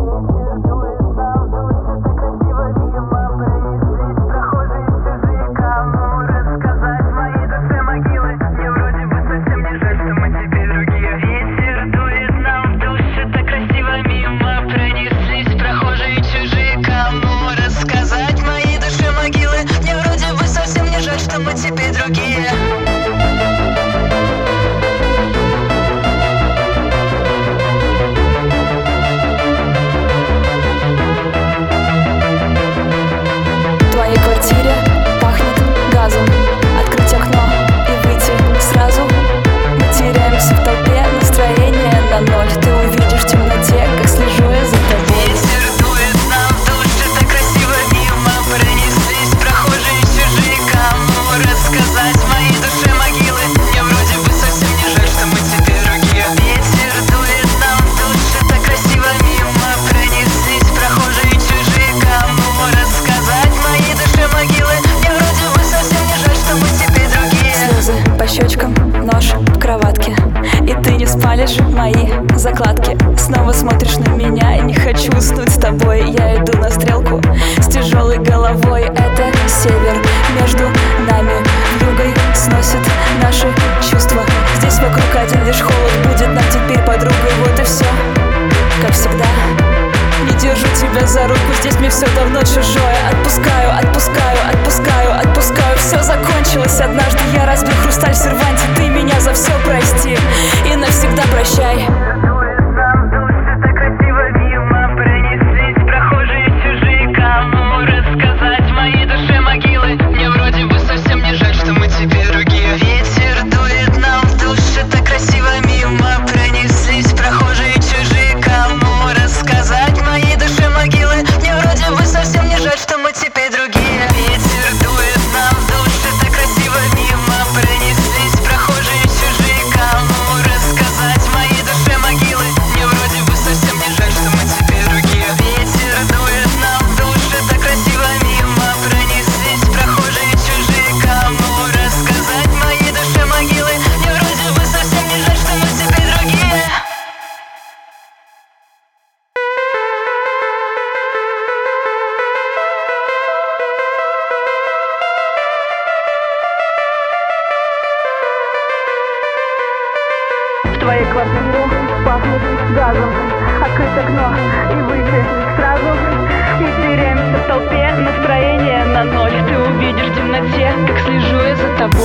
Нож в кроватке, и ты не спалишь мои закладки. Снова смотришь на меня, и не хочу уснуть с тобой. Я иду на стрелку с тяжелой головой. Это север, между нами вьюгой сносит наши чувства. Здесь вокруг один лишь холод, будет нам теперь подругой. Вот и все, как всегда. Не держу тебя за руку, здесь мне все давно чужое. Отпускаю, отпускаю, отпускаю, отпускаю. Все закончилось однажды, я разбил хрусталь в серванте. Ты меня за все прости и навсегда прощай. В твоей квартире пахнет газом. Открыть окно и выйти сразу. Мы теряемся в толпе, настроение на ноль. Ты увидишь в темноте, как слежу я за тобой.